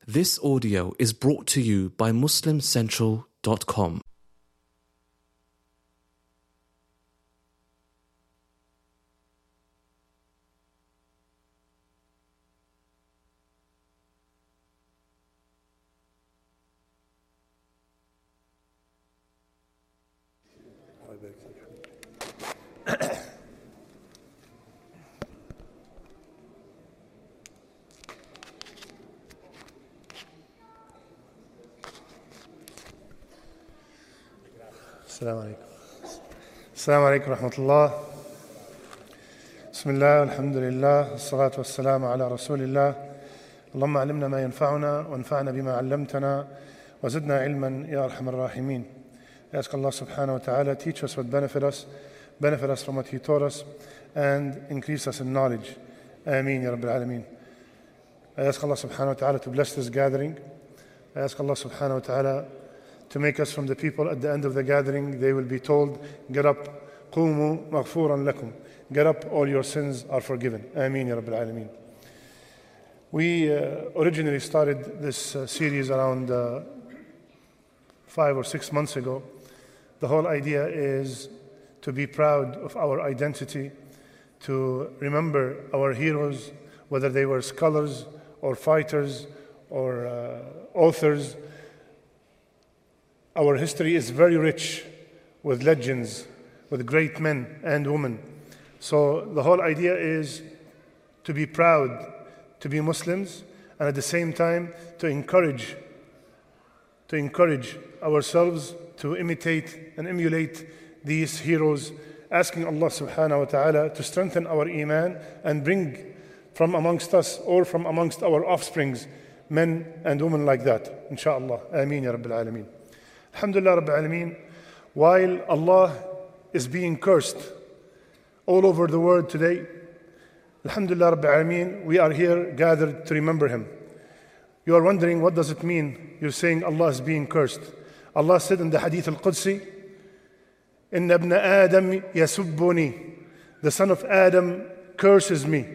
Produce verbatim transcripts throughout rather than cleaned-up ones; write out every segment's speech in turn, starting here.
This audio is brought to you by Muslim Central dot com. السلام عليكم السلام عليكم ورحمة الله. بسم الله والحمد لله والصلاة والسلام على رسول الله. اللهم علمنا ما ينفعنا وانفعنا بما علمتنا وزدنا علما يا أرحم الراحمين. I ask Allah subhanahu wa ta'ala teach us what benefit us, benefit us from what He taught us, and increase us in knowledge. Ameen ya Rabbil Alameen. I ask Allah subhanahu wa ta'ala to bless this gathering. I ask Allah subhanahu wa ta'ala to make us from the people at the end of the gathering. They will be told, get up, قُومُوا مَغْفُورًا لَكُمْ. Get up, all your sins are forgiven. Ameen ya Rabbil Alameen. We uh, originally started this uh, series around uh, five or six months ago. The whole idea is to be proud of our identity, to remember our heroes, whether they were scholars or fighters or uh, authors. Our history is very rich with legends, with great men and women. So the whole idea is to be proud to be Muslims, and at the same time to encourage, to encourage ourselves to imitate and emulate these heroes, asking Allah subhanahu wa ta'ala to strengthen our iman and bring from amongst us or from amongst our offsprings men and women like that, inshallah. Ameen ya Rabbil Alameen. Alhamdulillah Rabbil Alameen, while Allah is being cursed all over the world today, Alhamdulillah Rabbil Alameen, we are here gathered to remember Him. You are wondering, what does it mean? You're saying Allah is being cursed. Allah said in the Hadith al-Qudsi, إِنَّ ابْنَ آدَمْ يَسُبُّنِي. The son of Adam curses me.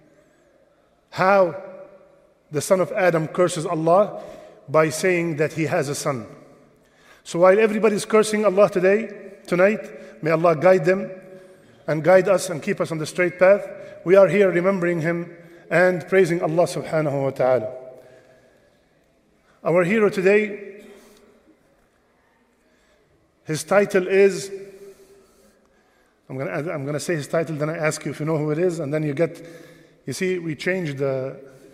How? The son of Adam curses Allah by saying that he has a son. So while everybody is cursing Allah today, tonight, may Allah guide them and guide us and keep us on the straight path. We are here remembering Him and praising Allah subhanahu wa ta'ala. Our hero today, his title is, I'm going to I'm going to say his title, then I ask you if you know who it is, and then you get, you see, we changed the,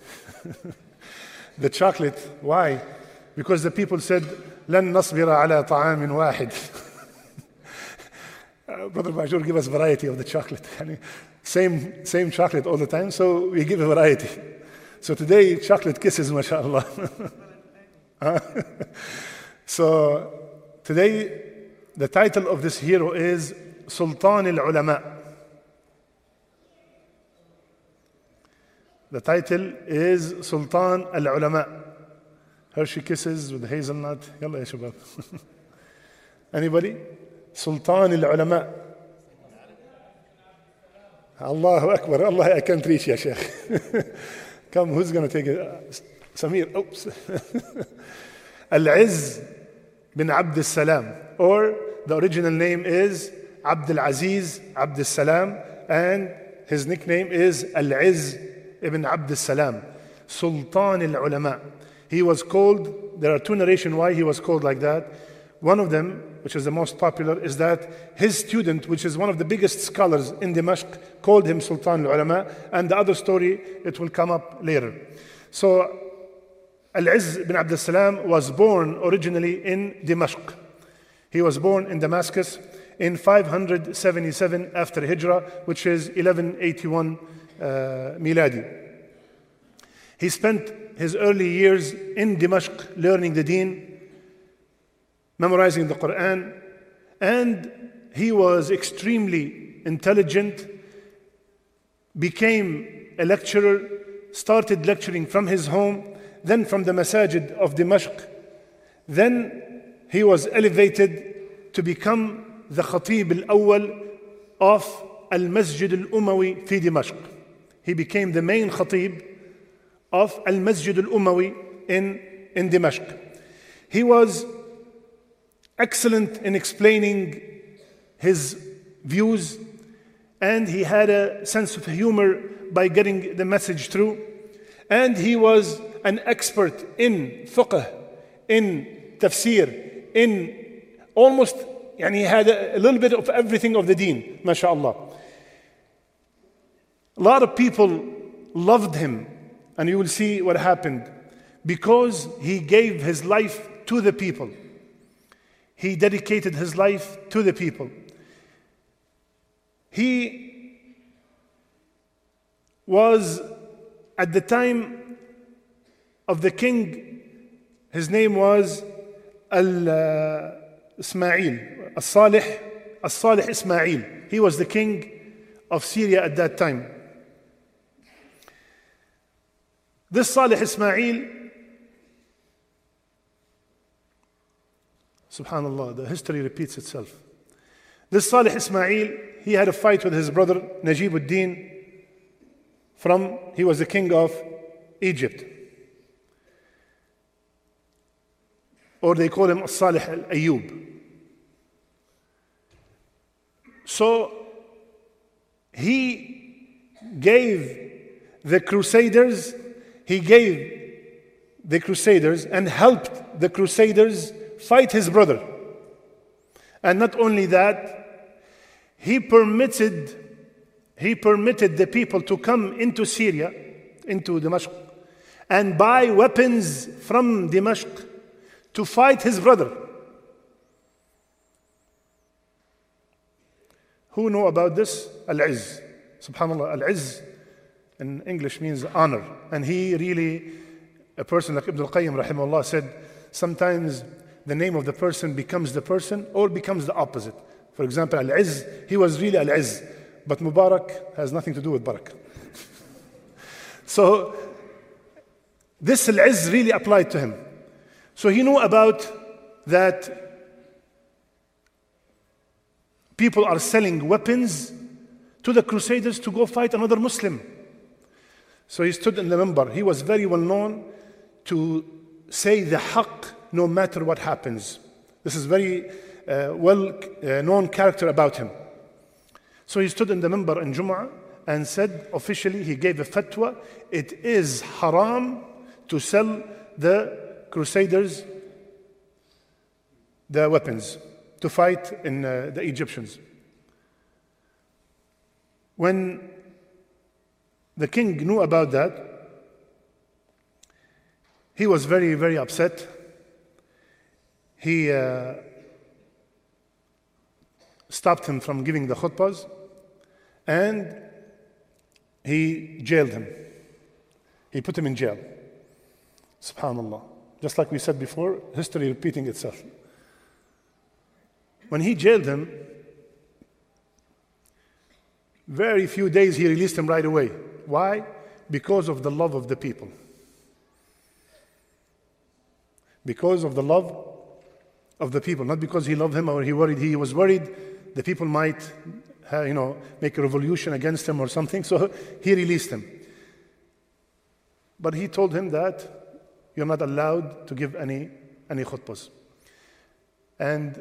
the chocolate. Why? Because the people said, لن نصبر على طعام واحد. uh, Brother Bajur, give us variety of the chocolate. Same, same chocolate all the time, so we give a variety. So today, chocolate kisses, mashallah. So today, the title of this hero is Sultan al-Ulama. The title is Sultan al-Ulama. Hershey Kisses with hazelnut. Yalla ya shabab. Anybody? Sultan al-Ulama. Allahu Akbar. Allah, I can't reach ya, Sheikh. Come, who's going to take it? Samir. Oops. Al-Izz bin Abd al-Salam. Or the original name is Abd al-Aziz Abd al-Salam, and his nickname is Al-Izz ibn Abd al-Salam. Sultan al-Ulama. He was called, there are two narrations why he was called like that. One of them, which is the most popular, is that his student, which is one of the biggest scholars in Dimashq, called him Sultan al-Ulama, and the other story, it will come up later. So, Al-Izz bin Abd al-Salam was born originally in Dimashq. He was born in Damascus in five hundred seventy-seven after Hijrah, which is eleven eighty-one uh, Miladi. He spent his early years in Dimashq learning the deen, memorizing the Quran, and he was extremely intelligent, became a lecturer, started lecturing from his home, then from the masajid of Dimashq. Then he was elevated to become the Khatib al-Awwal of Al-Masjid al-Umawi fi Dimashq. He became the main Khatib of Al-Masjid al-Umawi in, in Damascus. He was excellent in explaining his views, and he had a sense of humor by getting the message through. And he was an expert in fiqh, in tafsir, in almost, and he had a, a little bit of everything of the deen, mashallah. A lot of people loved him, and you will see what happened, because he gave his life to the people. He dedicated his life to the people. He was, at the time of the king, his name was Al-Ismail, Al-Salih, Al-Salih Ismail. He was the king of Syria at that time. This Salih Ismail, subhanallah, the history repeats itself. This Salih Ismail, he had a fight with his brother Najibuddin from, he was the king of Egypt. Or they call him Salih al-Ayyub. So he gave the Crusaders, he gave the Crusaders and helped the Crusaders fight his brother. And not only that, he permitted, he permitted the people to come into Syria, into Damascus, and buy weapons from Damascus to fight his brother. Who know about this? Al-Izz. Subhanallah, Al-Izz in English means honor. And he really, a person like Ibn al-Qayyim rahimahullah said, sometimes the name of the person becomes the person or becomes the opposite. For example, Al-Izz, he was really Al-Izz, but Mubarak has nothing to do with Barak. So this Al-Izz really applied to him. So he knew about that people are selling weapons to the Crusaders to go fight another Muslim. So he stood in the minbar. He was very well known to say the haqq no matter what happens. This is very uh, well uh, known character about him. So he stood in the minbar in Jum'ah and said, officially he gave a fatwa, it is haram to sell the Crusaders the weapons to fight in uh, the Egyptians. When the king knew about that, he was very, very upset. He uh, stopped him from giving the khutbahs, and he jailed him. He put him in jail. Subhanallah. Just like we said before, history repeating itself. When he jailed him, very few days he released him right away. Why? Because of the love of the people. Because of the love of the people, not because he loved him or he worried. He was worried the people might, uh, you know, make a revolution against him or something. So he released him. But he told him that you're not allowed to give any any khutbahs. And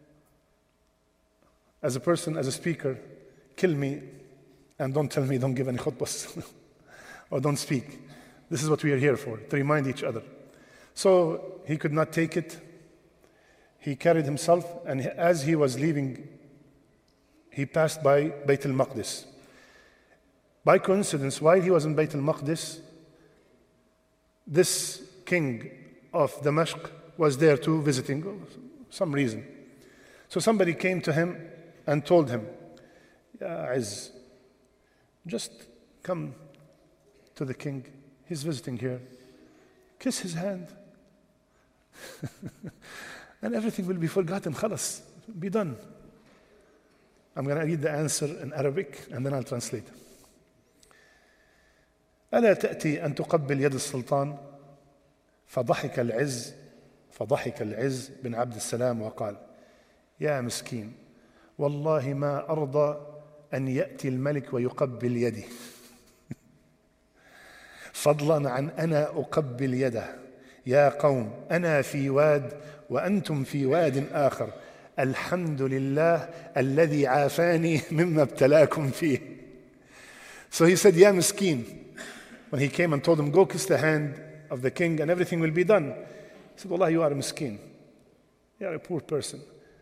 as a person, as a speaker, kill me and don't tell me don't give any khutbahs or don't speak. This is what we are here for, to remind each other. So he could not take it. He carried himself, and as he was leaving, he passed by Bayt al-Maqdis. By coincidence, while he was in Bayt al-Maqdis, this king of Damascus was there too, visiting for some reason. So somebody came to him and told him, Ya Izz, just come to the king. He's visiting here. Kiss his hand. And everything will be forgotten. Khalas, be done. I'm going to read the answer in Arabic and then I'll translate. ألا تأتي أن تقبل يد السلطان فضحك العز فضحك العز بن عبد السلام وقال يا مسكين والله ما أرضى أن يأتي الملك ويقبل يدي فضلا عن أنا أقبل يده يا قوم أنا في واد وأنتم في واد آخر الحمد لله الذي عافاني مما ابتلاكم فيه. So he said, Ya Miskeen, when he came and told him, go kiss the hand of the king and everything will be done. He said, Wallah, you are a Miskeen. You are a poor person.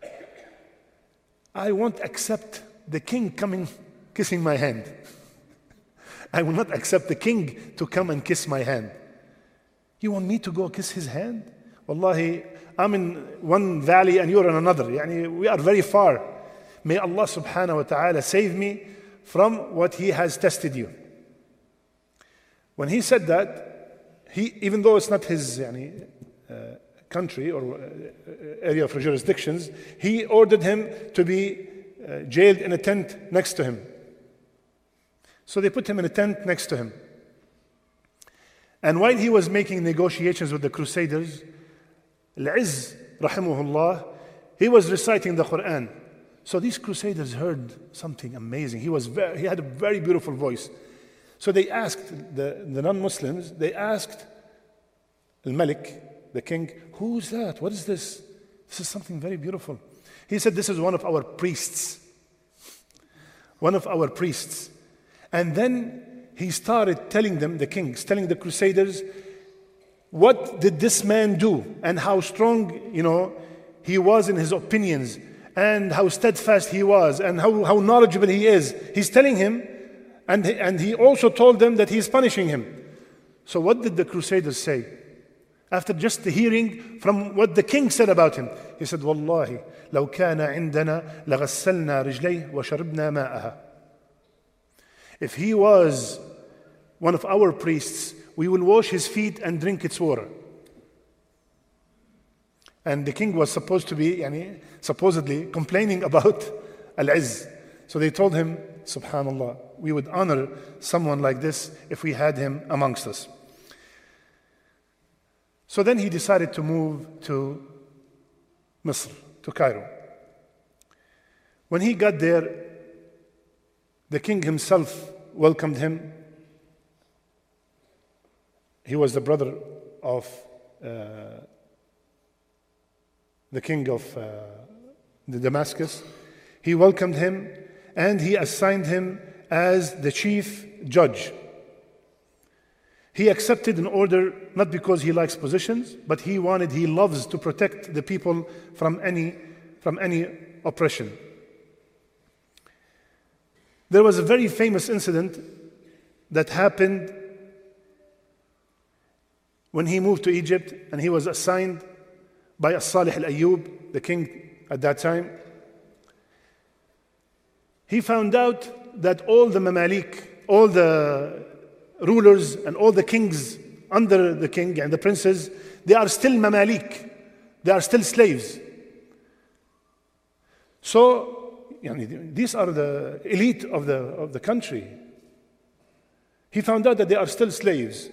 I won't accept the king coming, kissing my hand. I will not accept the king to come and kiss my hand. You want me to go kiss his hand? Wallahi, I'm in one valley and you're in another. Yani, we are very far. May Allah subhanahu wa ta'ala save me from what he has tested you. When he said that, he, even though it's not his yani, uh, country or uh, area of jurisdictions, he ordered him to be uh, jailed in a tent next to him. So they put him in a tent next to him. And while he was making negotiations with the Crusaders, Al-Izz, rahimahullah, he was reciting the Quran. So these Crusaders heard something amazing. He, was very, he had a very beautiful voice. So they asked, the, the non-Muslims, they asked Al-Malik, the king, who's that? What is this? This is something very beautiful. He said, this is one of our priests. One of our priests. And then he started telling them, the king, telling the Crusaders, what did this man do? And how strong, you know, he was in his opinions. And how steadfast he was. And how, how knowledgeable he is. He's telling him, and, and he also told them that he's punishing him. So what did the Crusaders say? After just hearing from what the king said about him, he said, Wallahi, لو كان عندنا لغسلنا رجليه وشربنا ماءها. If he was one of our priests, we will wash his feet and drink its water. And the king was supposed to be, yani, supposedly complaining about Al-Izz. So they told him, subhanallah, we would honor someone like this if we had him amongst us. So then he decided to move to Misr, to Cairo. When he got there, the king himself welcomed him. He was the brother of uh, the king of uh, the Damascus. He welcomed him and he assigned him as the chief judge. He accepted an order not because he likes positions, but he wanted, he loves to protect the people from any, from any oppression. There was a very famous incident that happened when he moved to Egypt and he was assigned by As-Salih al-Ayyub, the king at that time. He found out that all the Mamalik, all the rulers and all the kings under the king and the princes, they are still Mamalik. They are still slaves. So, these are the elite of the, of the country. He found out that they are still slaves.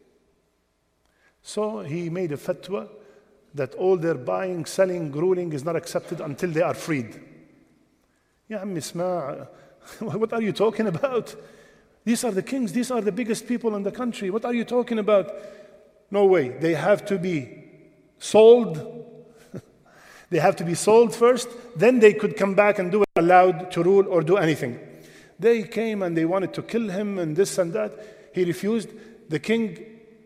So he made a fatwa that all their buying, selling, ruling is not accepted until they are freed. Ya Ammi Isma', what are you talking about? These are the kings, these are the biggest people in the country. What are you talking about? No way, they have to be sold. They have to be sold first, then they could come back and do it allowed to rule or do anything. They came and they wanted to kill him and this and that. He refused. The king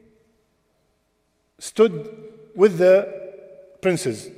stood with the princes.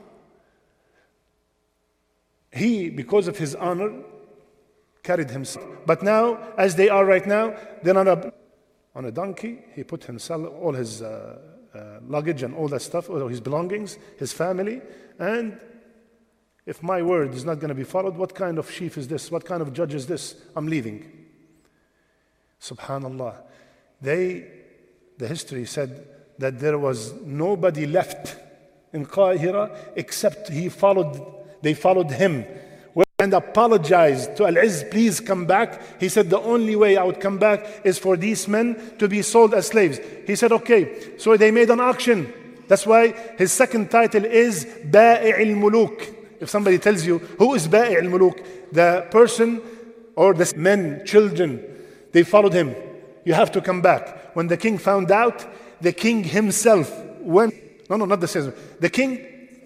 He, because of his honor, carried himself. But now, as they are right now, they're on a, on a donkey. He put himself, all his uh, uh, luggage and all that stuff, all his belongings, his family. And if my word is not going to be followed, what kind of chief is this? What kind of judge is this? I'm leaving. Subhanallah. They, the history said that there was nobody left in Qahira except he followed, they followed him and apologized to Al-Izz, please come back. He said, the only way I would come back is for these men to be sold as slaves. He said, okay. So they made an auction. That's why his second title is Ba'i' al-Muluk. If somebody tells you, who is Ba'i' al-Muluk? The person or the men, children, they followed him. You have to come back. When the king found out, the king himself when, no, no, not the salesman. The king,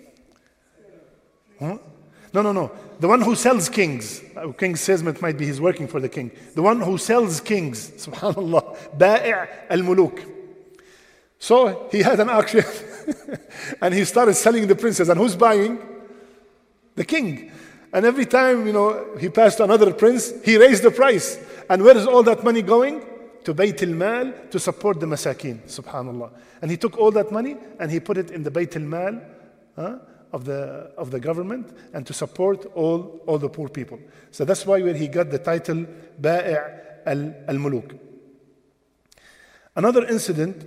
huh? No, no, no. The one who sells kings. Uh, King's salesman might be he's working for the king. The one who sells kings. Subhanallah. Ba'i' al-muluk. So he had an auction and he started selling the princes. And who's buying? The king. And every time, you know, he passed another prince, he raised the price. And where is all that money going? To Bayt al-Mal, to support the Masakin. Subhanallah. And he took all that money and he put it in the Bayt al-Mal, huh? of the of the government, and to support all all the poor people. So that's why when he got the title Ba'i' al-Muluk. Another incident,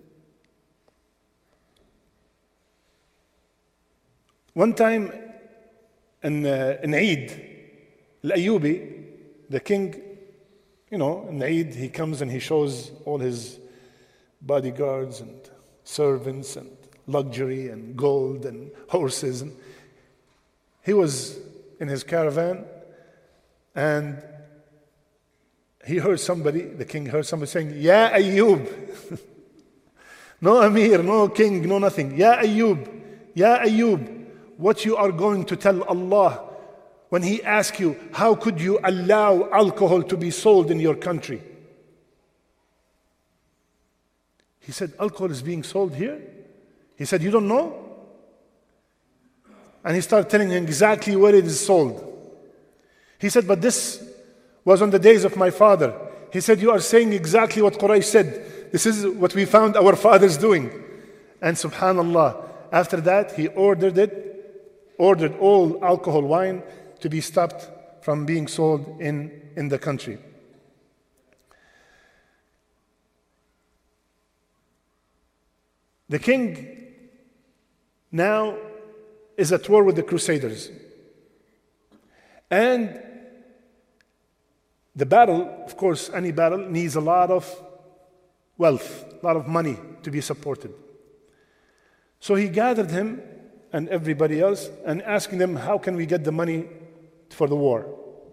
one time in uh, in Eid al-Ayyubi, the king, you know, in Eid he comes and he shows all his bodyguards and servants and luxury and gold and horses. And he was in his caravan and he heard somebody, the king heard somebody saying, Ya Ayyub. No Amir, no king, no nothing. Ya Ayyub, Ya Ayyub, what you are going to tell Allah when He asks you, how could you allow alcohol to be sold in your country? He said, alcohol is being sold here? He said, you don't know? And he started telling him exactly where it is sold. He said, but this was on the days of my father. He said, you are saying exactly what Quraysh said. This is what we found our fathers doing. And subhanallah, after that, he ordered it, ordered all alcohol wine to be stopped from being sold in, in the country. The king now is at war with the Crusaders. And the battle, of course, any battle needs a lot of wealth, a lot of money to be supported. So he gathered him and everybody else and asking them, how can we get the money for the war?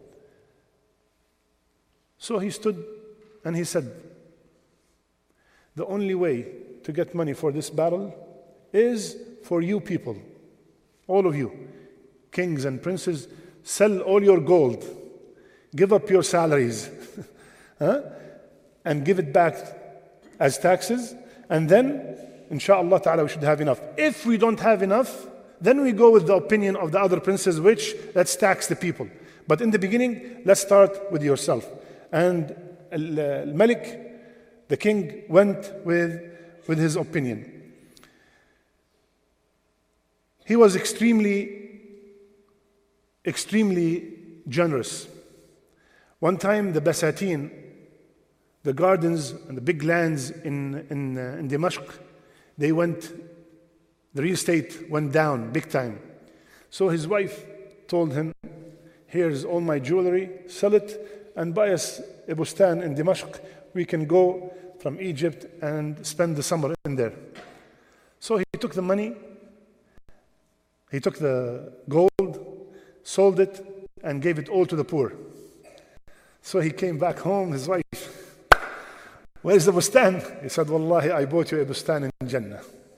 So he stood and he said, the only way to get money for this battle is for you people, all of you, kings and princes, sell all your gold, give up your salaries, huh? and give it back as taxes, and then, inshallah ta'ala, we should have enough. If we don't have enough, then we go with the opinion of the other princes, which let's tax the people. But in the beginning, let's start with yourself. And Al-Malik, the king, went with, with his opinion. He was extremely, extremely generous. One time, the Basatin, the gardens and the big lands in, in, uh, in Damascus, they went, the real estate went down big time. So his wife told him, here's all my jewelry, sell it and buy us a bustan in Damascus. We can go from Egypt and spend the summer in there. So he took the money, he took the gold, sold it, and gave it all to the poor. So he came back home, his wife, where's the bustan? He said, Wallahi, I bought you a bustan in Jannah.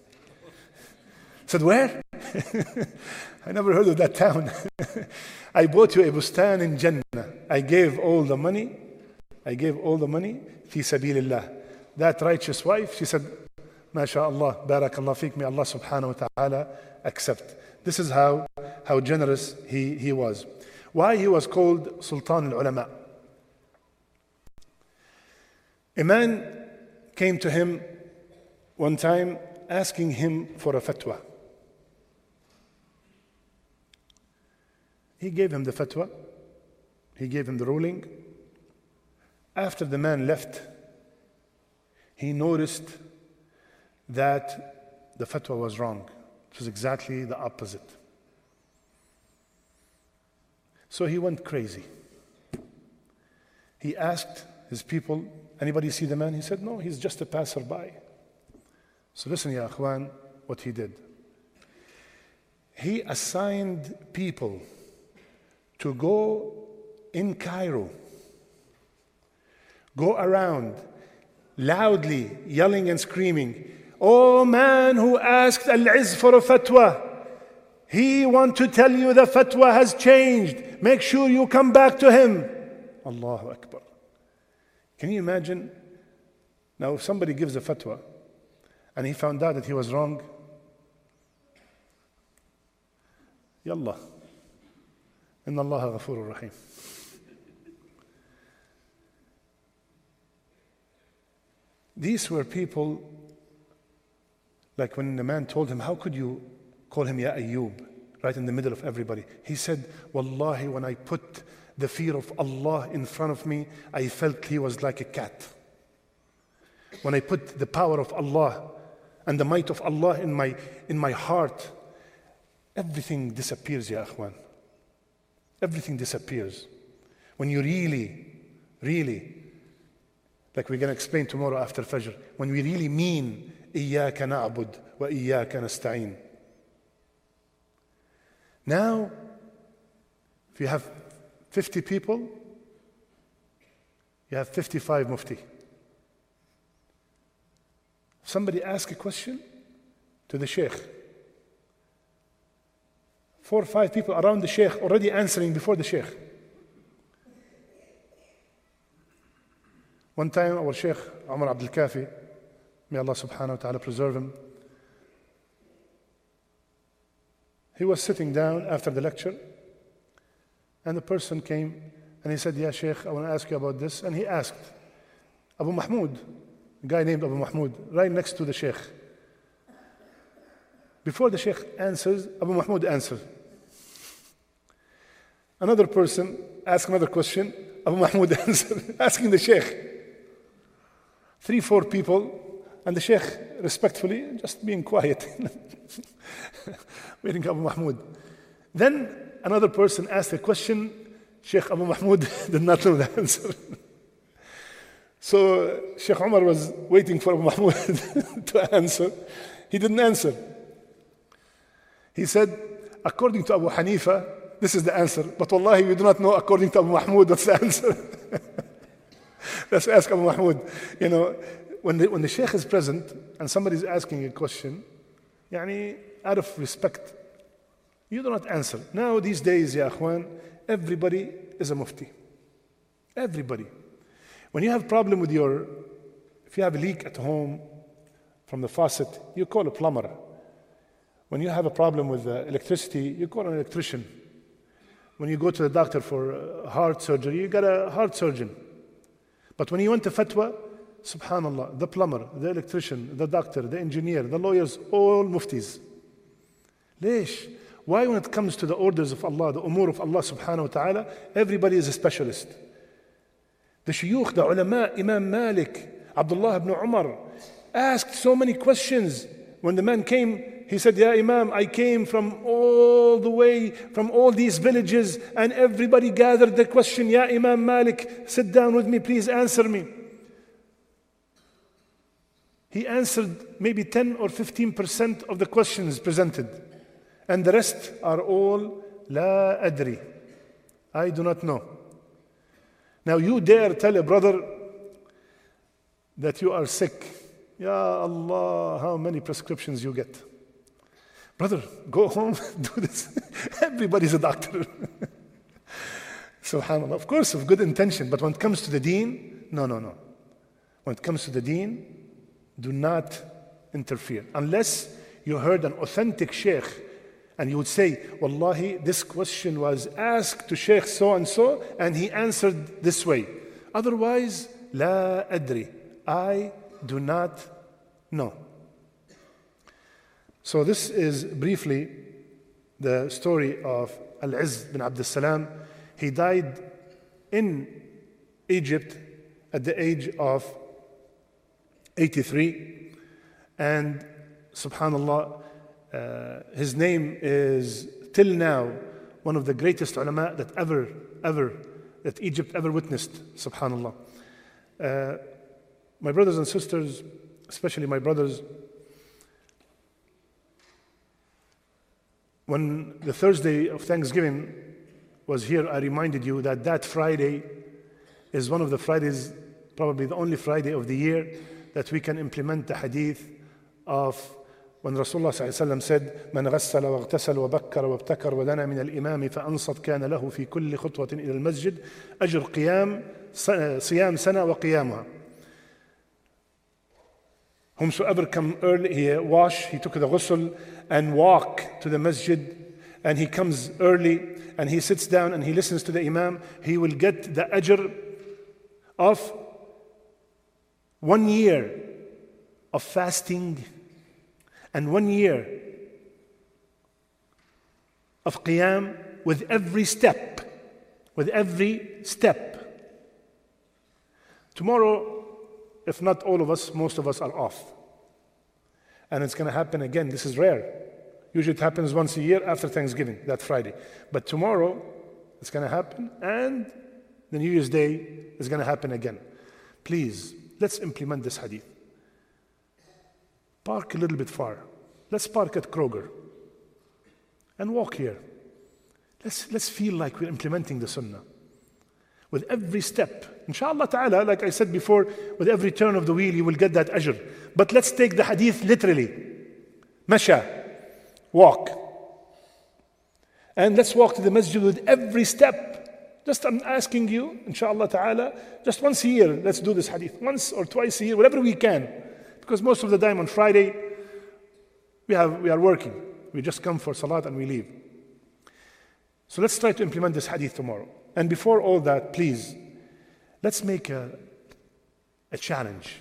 I said, where? I never heard of that town. I bought you a bustan in Jannah. I gave all the money, I gave all the money, fi sabilillah. That righteous wife, she said, MashaAllah, barakallah feek, may Allah subhanahu wa ta'ala accept. This is how, how generous he, he was. Why he was called Sultan al-Ulama. A man came to him one time asking him for a fatwa. He gave him the fatwa. He gave him the ruling. After the man left, he noticed that the fatwa was wrong. It was exactly the opposite. So he went crazy. He asked his people, anybody see the man? He said, no, he's just a passerby. So listen, ya akhwan, what he did. He assigned people to go in Cairo, go around loudly yelling and screaming, Oh man who asked Al-Izz for a fatwa, he wants to tell you the fatwa has changed. Make sure you come back to him. Allahu Akbar. Can you imagine? Now if somebody gives a fatwa and he found out that he was wrong, Yallah. Inna Allah ghafurur rahim. These were people, like when the man told him, how could you call him Ya Ayyub, right in the middle of everybody? He said, Wallahi, when I put the fear of Allah in front of me, I felt he was like a cat. When I put the power of Allah and the might of Allah in my, in my heart, everything disappears, ya akhwan. Everything disappears. When you really, really, like we're going to explain tomorrow after Fajr, when we really mean إِيَّاكَ نَعْبُدْ وَإِيَّاكَ نَسْتَعِينَ. Now, if you have fifty people, you have fifty-five mufti. Somebody asks a question to the sheikh. Four or five people around the sheikh already answering before the sheikh. One time our sheikh, Umar Abdul Kafi, may Allah subhanahu wa ta'ala preserve him, he was sitting down after the lecture and the person came and he said, Ya sheikh, I want to ask you about this. And he asked Abu Mahmoud, a guy named Abu Mahmoud, right next to the sheikh. Before the sheikh answers, Abu Mahmoud answers. Another person asked another question, Abu Mahmoud answered, asking the sheikh. Three, four people, and the sheikh respectfully just being quiet, waiting for Abu Mahmoud. Then another person asked a question, Sheikh Abu Mahmoud did not know the answer. So Sheikh Umar was waiting for Abu Mahmoud to answer. He didn't answer. He said, according to Abu Hanifa, this is the answer. But wallahi, we do not know according to Abu Mahmoud what's the answer. Let's ask Abu Mahmoud. You know, when the, when the Sheikh is present and somebody is asking a question, yani, out of respect, you do not answer. Now, these days, ya akhwan, everybody is a mufti. Everybody. When you have a problem with your, if you have a leak at home from the faucet, you call a plumber. When you have a problem with uh, electricity, you call an electrician. When you go to the doctor for uh, heart surgery, you got a heart surgeon. But when you want a fatwa, subhanallah, the plumber, the electrician, the doctor, the engineer, the lawyers, all muftis. Leesh? Why when it comes to the orders of Allah, the umur of Allah subhanahu wa ta'ala, everybody is a specialist? The shuyukh, the ulama, Imam Malik, Abdullah ibn Umar, asked so many questions. When the man came, he said, Ya Imam, I came from all the way, from all these villages, and everybody gathered the question, Ya Imam Malik, sit down with me, please answer me. He answered maybe ten or fifteen percent of the questions presented. And the rest are all, La adri. I do not know. Now you dare tell a brother that you are sick. Ya Allah, how many prescriptions you get. Brother, go home, do this. Everybody's a doctor. Subhanallah. Of course, of good intention, but when it comes to the deen, no, no, no. When it comes to the deen, do not interfere. Unless you heard an authentic sheikh and you would say, Wallahi, this question was asked to Sheikh so-and-so and he answered this way. Otherwise, La adri. I do not know. So this is briefly the story of Al-Izz bin Abdul Salam. He died in Egypt at the age of eighty-three. And subhanallah, uh, his name is till now one of the greatest ulama that ever, ever, that Egypt ever witnessed, subhanallah. Uh, my brothers and sisters, especially my brothers, when the Thursday of Thanksgiving was here, I reminded you that that Friday is one of the Fridays, probably the only Friday of the year, that we can implement the hadith of when Rasulullah sallallahu said, "Man ghassala wa ightasala wa bakkara wa ibtakara wa dana min al-imam fa ansat kana lahu fi kulli khutwatin ila al-masjid ajr qiyam siyam sana wa qiyamha." Whomsoever come early, he wash, he took the ghusl and walk to the masjid, and he comes early and he sits down and he listens to the imam, he will get the ajr of one year of fasting and one year of qiyam with every step, with every step. Tomorrow, if not all of us, most of us are off. And it's going to happen again. This is rare. Usually it happens once a year after Thanksgiving, that Friday. But tomorrow, it's going to happen, and the New Year's Day is going to happen again. Please, let's implement this hadith. Park a little bit far. Let's park at Kroger and walk here. Let's, let's feel like we're implementing the sunnah. With every step, inshallah ta'ala, like I said before, with every turn of the wheel, you will get that ajr. But let's take the hadith literally. Masha, walk. And let's walk to the masjid with every step. Just I'm asking you, inshallah ta'ala, just once a year, let's do this hadith. Once or twice a year, whatever we can. Because most of the time on Friday, we, have, we are working. We just come for salat and we leave. So let's try to implement this hadith tomorrow. And before all that, please, let's make a, a challenge.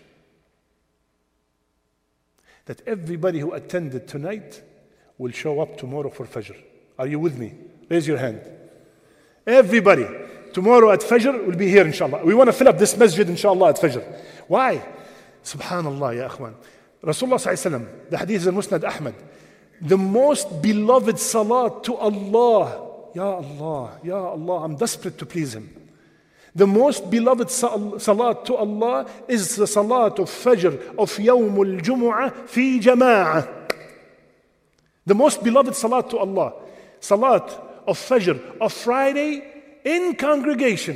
That everybody who attended tonight will show up tomorrow for Fajr. Are you with me? Raise your hand. Everybody, tomorrow at Fajr will be here, inshallah. We want to fill up this masjid, inshallah, at Fajr. Why? Subhanallah, ya akhwan. Rasulullah sallallahu alayhi wa sallam, the hadith is in Musnad Ahmad, the most beloved salat to Allah. Ya Allah, Ya Allah, I'm desperate to please Him. The most beloved salat to Allah is the salat of Fajr of Yawmul Jumu'ah fi Jama'ah. The most beloved salat to Allah, salat of Fajr of Friday in congregation.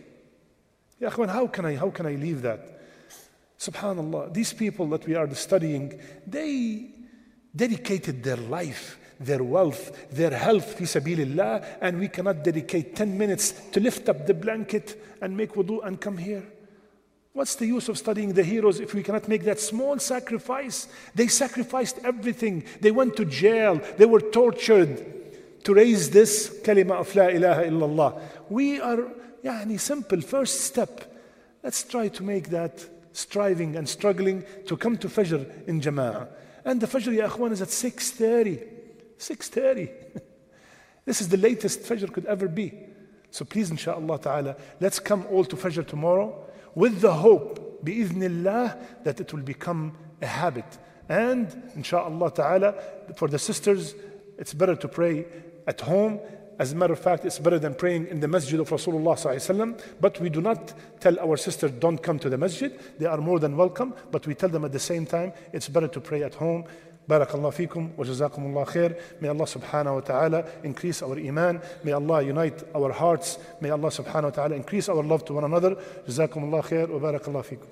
Ya akhwan, how can I, how can I leave that? Subhanallah, these people that we are studying, they dedicated their life, their wealth, their health fi sabilillah, and we cannot dedicate ten minutes to lift up the blanket and make wudu and come here. What's the use of studying the heroes if we cannot make that small sacrifice? They sacrificed everything. They went to jail. They were tortured to raise this kalima of la ilaha illallah. We are, yani, simple first step. Let's try to make that striving and struggling to come to Fajr in Jama'ah. And the Fajr, ya akhwan, is at six thirty. six thirty. This is the latest Fajr could ever be. So please, inshaAllah ta'ala, let's come all to Fajr tomorrow with the hope, bi'idhnillah, that it will become a habit. And inshaAllah ta'ala, for the sisters, it's better to pray at home. As a matter of fact, it's better than praying in the masjid of Rasulullah sallallahu alaihi wasallam. But we do not tell our sisters, don't come to the masjid. They are more than welcome. But we tell them at the same time, it's better to pray at home. Barakallah fikum wa jazakumullah khair. May Allah subhanahu wa ta'ala increase our iman. May Allah unite our hearts. May Allah subhanahu wa ta'ala increase our love to one another. Jazakumullah khair wa barakallah fikum.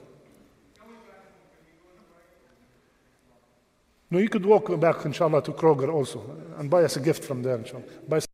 No, you could walk back, inshallah, to Kroger also and buy us a gift from there, inshallah. Buy